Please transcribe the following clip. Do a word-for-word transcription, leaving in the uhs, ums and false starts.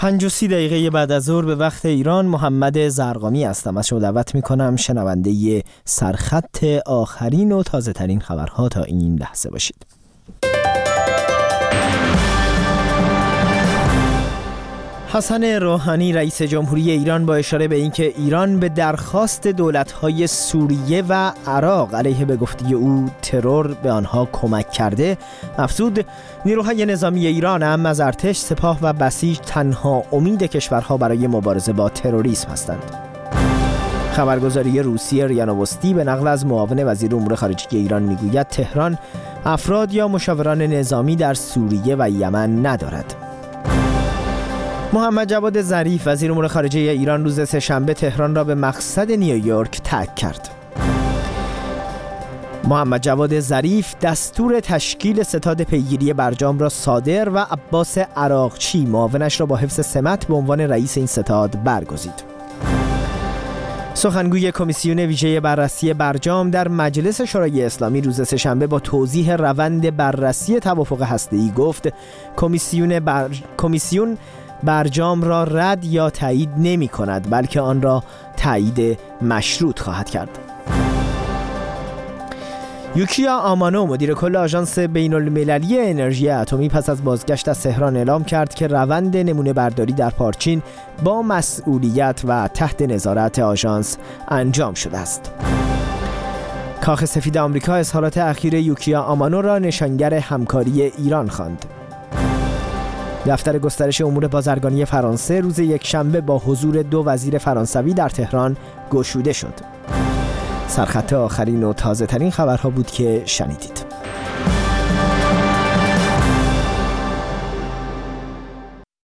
پنج و سی دقیقه بعد از ظهر به وقت ایران، محمد زرقامی هستم. از شما دعوت میکنم شنونده سرخط آخرین و تازه ترین خبرها تا این لحظه باشید. حسن روحانی رئیس جمهوری ایران با اشاره به اینکه ایران به درخواست دولت‌های سوریه و عراق علیه به گفته او ترور به آنها کمک کرده، افزود نیروهای نظامی ایران هم از ارتش، سپاه و بسیج تنها امید کشورها برای مبارزه با تروریسم هستند. خبرگزاری روسیه ریا نووستی به نقل از معاون وزیر امور خارجه ایران میگوید تهران افراد یا مشاوران نظامی در سوریه و یمن ندارد. محمد جواد ظریف وزیر امور خارجه ایران روز سه‌شنبه تهران را به مقصد نیویورک تگ کرد. محمد جواد ظریف دستور تشکیل ستاد پیگیری برجام را صادر و عباس عراقچی معاونش را با حفظ سمت به عنوان رئیس این ستاد برگزید. سخنگوی کمیسیون ویژه بررسی برجام در مجلس شورای اسلامی روز سه‌شنبه با توضیح روند بررسی توافق هسته‌ای گفت کمیسیون بر... کمیسیون برجام را رد یا تایید نمی کند، بلکه آن را تایید مشروط خواهد کرد. یوکیا آمانو مدیر کل آژانس بین المللی انرژی اتمی پس از بازگشت از تهران اعلام کرد که روند نمونه برداری در پارچین با مسئولیت و تحت نظارت آژانس انجام شده است. کاخ سفید آمریکا اظهارات اخیر یوکیا آمانو را نشانگر همکاری ایران خواند. دفتر گسترش امور بازرگانی فرانسه روز یکشنبه با حضور دو وزیر فرانسوی در تهران گشوده شد. سرخط آخرین و تازه ترین خبرها بود که شنیدید.